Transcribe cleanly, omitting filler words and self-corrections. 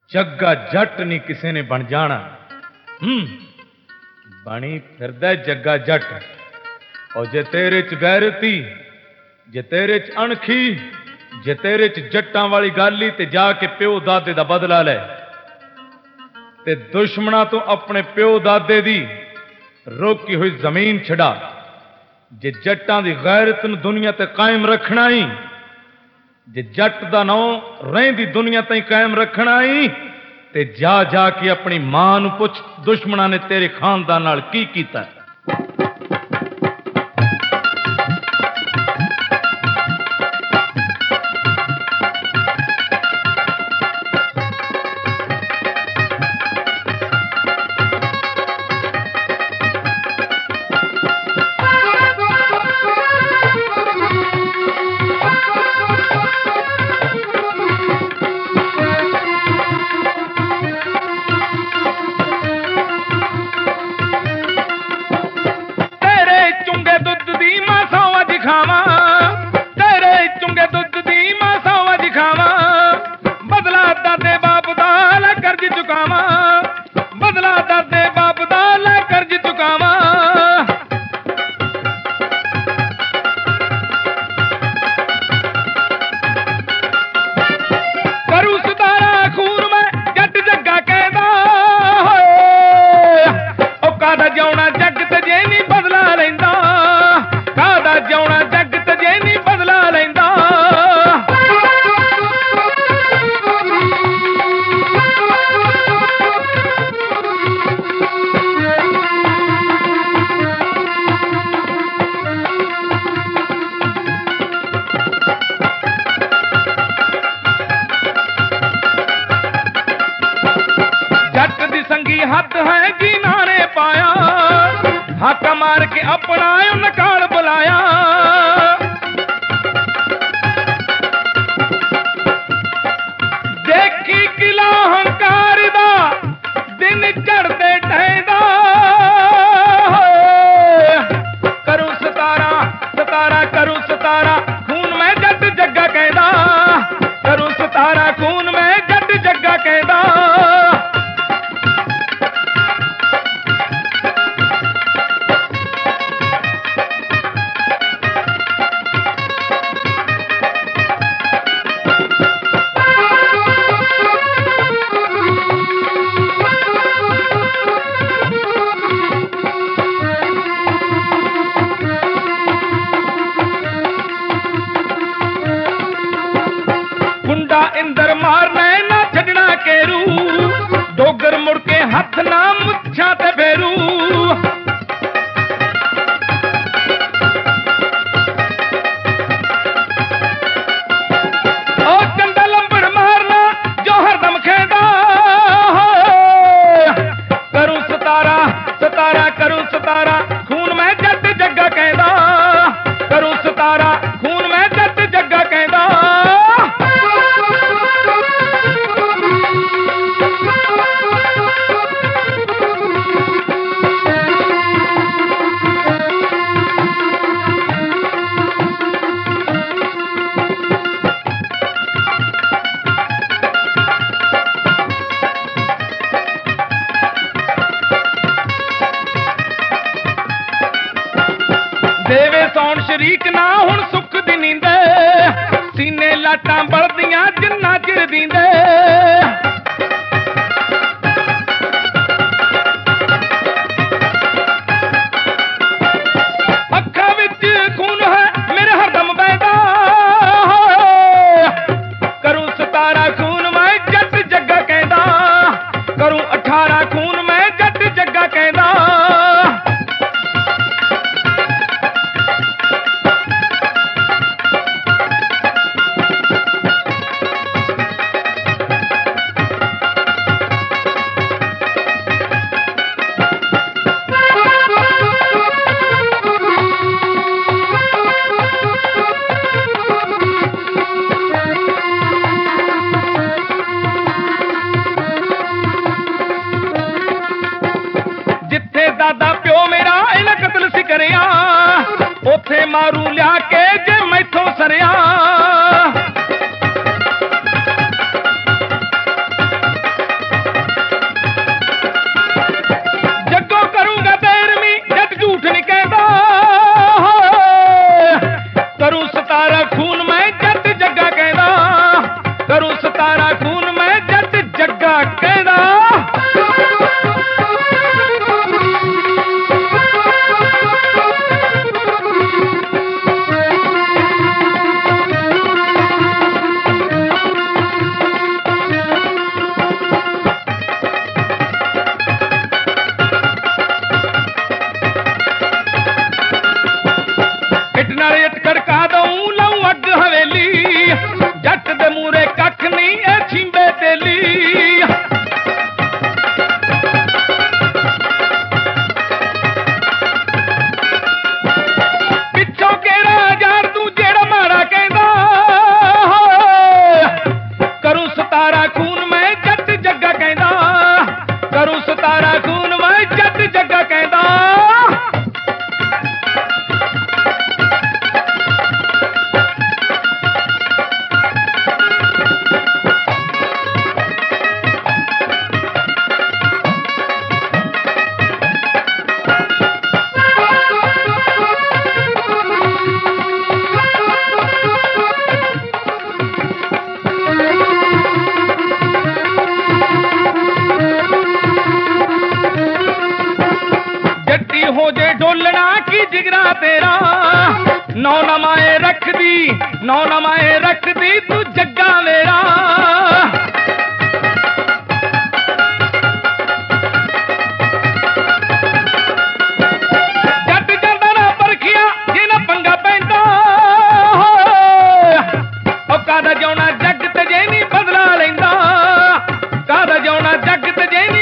जग्गा जट नहीं किसी ने बन जाना। बनी फिरदा जग्गा जट। और जे तेरे च गैरती, जे तेरे च अणखी, जे तेरे च जट्टां वाली गाली ते जाके प्यो दादे दा बदला लै ते दुश्मना तो अपने प्यो दादे दी रोकी हुई जमीन छड़ा। जे जट्टां दी गैरत नूं दुनिया ते कायम रखना ही, जे जट दा नौ रहिंदी दुनिया ताईं कायम रखना ही, ते जा जाके अपनी मां नूं पुछ दुश्मना ने तेरे खानदान नाल की कीता। हाका मार के अपना नकाल बुलाया। देखी किला हंकार दा दिन चढ़ते टहदा। करूं सतारा सतारा करूं सतारा खून में जट जग्गा कहदा। करूं सतारा खून में जट जग्गा कहदा। इंदर मारना ना छड़ना केरू। डोगर मुड़ के हथ ना मुछा ते फेरू। ओ चंदा लंबड़ मारना जो हरदम खेदा। करूं सतारा सतारा करूं सतारा खून में जट जग्गा कहदा। करूं सतारा खून में जट जग्गा कहदा। देवे सौन शरीक ना हुण सुख दी नींदे। सीने लाटां बलदियां जिन्ना चिर दींदे। अखां विच खून है मेरे हरदम बहदा। करूं सतारा खून मैं जट जग्गा कहदा। करूं 18 खून मैं जट जग्गा कहदा। दादा प्यो मेरा इन्हें कतल सी करिया। उथे मारू लिया के जे मैथों सरिया। ਨੌ ਨਵਾਂ ਰੱਖਦੀ ਤੂੰ ਜੱਗਾ ਮੇਰਾ। ਜੱਟ ਜਾਂਦਾ ਨਾ ਪਰਖਿਆ ਜੇ ਨਾ ਪੰਗਾ ਪੈਂਦਾ, ਉਹ ਕਾਹਦਾ ਜਿਉਣਾ ਜੱਗ ਤੇ ਜੇ ਨਹੀਂ ਬਦਲਾ ਲੈਂਦਾ, ਕਾਹਦਾ ਜਿਉਣਾ ਜੱਗ ਤੇ ਜੇ